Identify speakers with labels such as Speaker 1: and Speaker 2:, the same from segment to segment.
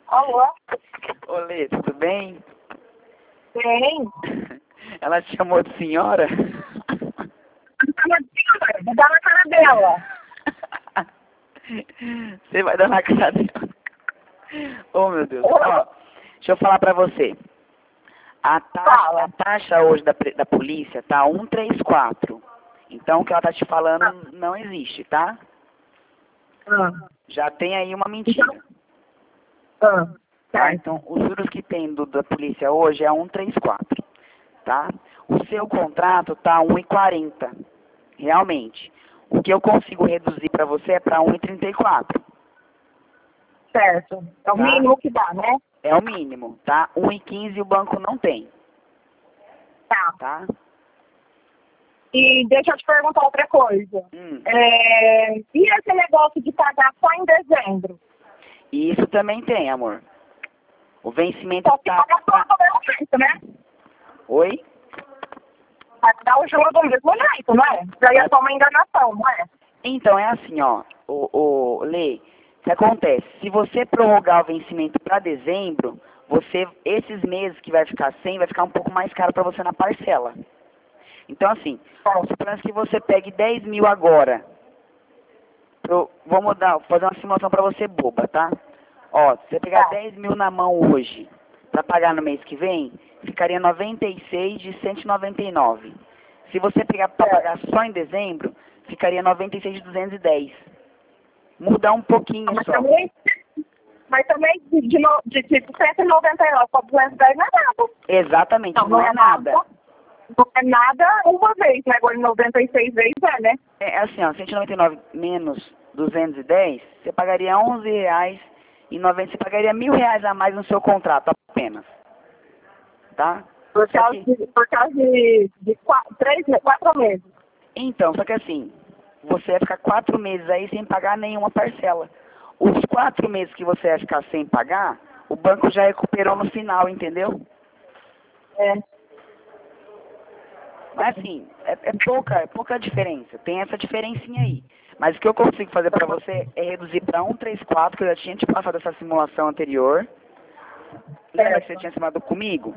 Speaker 1: Alô?
Speaker 2: Olê, tudo bem?
Speaker 1: Bem?
Speaker 2: Ela te chamou de senhora?
Speaker 1: Vou dar na cara dela.
Speaker 2: Você vai dar na cara dela. Oh, meu Deus. Ó, deixa eu falar pra você. A taxa hoje da polícia tá 134. Então, o que ela tá te falando não existe, tá? Já tem aí uma mentira. Tá? Então, os juros que tem da polícia hoje é 134, tá? O seu contrato tá 1,40, realmente. O que eu consigo reduzir para você é para 1,34.
Speaker 1: Certo. É o
Speaker 2: Tá?
Speaker 1: mínimo que dá, né?
Speaker 2: É o mínimo, tá? 1,15 o banco não tem,
Speaker 1: Tá.
Speaker 2: tá?
Speaker 1: E deixa eu te perguntar outra coisa. E esse negócio de pagar só em dezembro?
Speaker 2: E isso também tem, amor. O vencimento
Speaker 1: Só que
Speaker 2: tá...
Speaker 1: paga só do mesmo jeito, né?
Speaker 2: Oi?
Speaker 1: Vai dar o juro do mesmo jeito, não é? Daí é só uma enganação, não é?
Speaker 2: Então, é assim, ó, o Lê, o que acontece? Se você prorrogar o vencimento para dezembro, esses meses que vai ficar sem, vai ficar um pouco mais caro para você na parcela. Então, assim, suponhamos que você pegue 10 mil agora. Vamos fazer uma simulação para você boba, tá? Ó, se você pegar 10 mil na mão hoje, para pagar no mês que vem, ficaria 96 de 199. Se você pegar para pagar só em dezembro, ficaria 96 de 210. Muda um pouquinho só.
Speaker 1: Mas também de tipo 199 para 210 não é nada.
Speaker 2: Exatamente, não é nada.
Speaker 1: Não é nada uma vez, né? Agora 96 vezes é, né?
Speaker 2: É assim, ó, 199 menos 210, você pagaria R$11,90, você pagaria R$1.000 a mais no seu contrato apenas. Tá?
Speaker 1: Por causa de 4 meses.
Speaker 2: Então, só que assim, você vai ficar 4 meses aí sem pagar nenhuma parcela. Os 4 meses que você vai ficar sem pagar, o banco já recuperou no final, entendeu? Mas assim, é pouca diferença. Tem essa diferencinha aí. Mas o que eu consigo fazer pra você é reduzir pra 134, que eu já tinha te passado essa simulação anterior. Lembra que você tinha simulado comigo?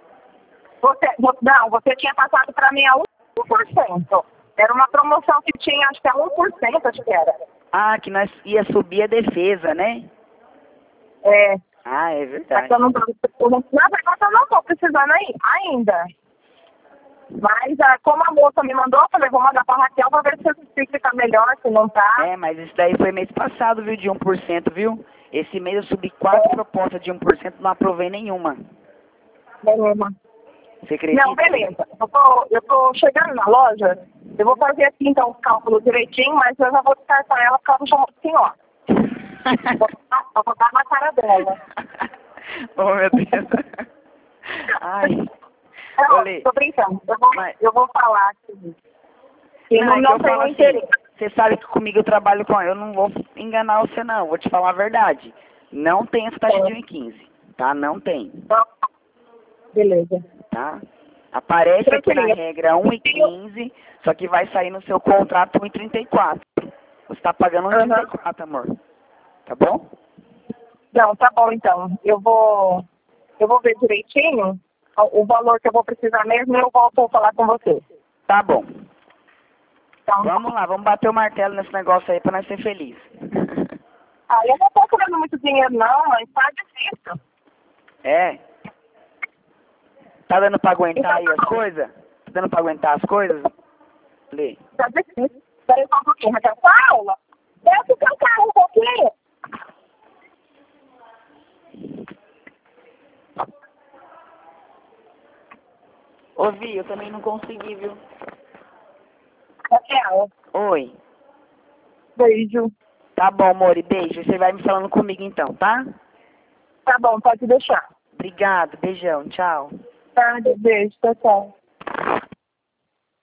Speaker 1: Você tinha passado pra mim a 1%. Era uma promoção que tinha, acho que a 1%, acho que era.
Speaker 2: Ah, que nós ia subir a defesa, né?
Speaker 1: É.
Speaker 2: Ah, é verdade.
Speaker 1: Na verdade, eu não tô precisando aí, ainda. Mas como a moça me mandou, eu falei, vou mandar pra Raquel pra ver se fica melhor, se não tá.
Speaker 2: É, mas isso daí foi mês passado, viu, de 1%, viu? Esse mês eu subi 4 propostas de 1%, não aprovei nenhuma.
Speaker 1: Beleza.
Speaker 2: Você acredita?
Speaker 1: Não, beleza. Eu tô chegando na loja, eu vou fazer aqui então os cálculos direitinho, mas eu já vou descartar ela porque ela me chamou de senhora. Eu vou dar na cara dela.
Speaker 2: Oh, meu Deus. Ai.
Speaker 1: Não, tô brincando. Eu vou falar aqui. Não tenho interesse.
Speaker 2: Você sabe que comigo eu trabalho com... Eu não vou enganar você, não. Eu vou te falar a verdade. Não tem essa taxa de 1,15, tá? Não tem.
Speaker 1: Beleza.
Speaker 2: Tá? Aparece aqui na regra 1,15, só que vai sair no seu contrato 1,34. Você tá pagando 1,34, amor. Tá bom?
Speaker 1: Não, tá bom então. Eu vou ver direitinho o valor que eu vou precisar mesmo e eu volto a falar com você.
Speaker 2: Tá bom.
Speaker 1: Então,
Speaker 2: vamos lá, vamos bater o martelo nesse negócio aí pra nós ser felizes.
Speaker 1: Eu não tô querendo muito dinheiro não, mas tá difícil.
Speaker 2: É? Tá dando pra aguentar aí as coisas? Tá dando pra aguentar as coisas? Lê.
Speaker 1: Tá difícil. Peraí só um pouquinho, Raquel. Paula, desce o seu carro um pouquinho.
Speaker 2: Ouvi, eu também não consegui, viu?
Speaker 1: Raquel.
Speaker 2: Oi.
Speaker 1: Beijo.
Speaker 2: Tá bom, amor, e beijo. Você vai me falando comigo então, tá?
Speaker 1: Tá bom, pode deixar.
Speaker 2: Obrigado, beijão, tchau.
Speaker 1: Tá, beijo, tchau.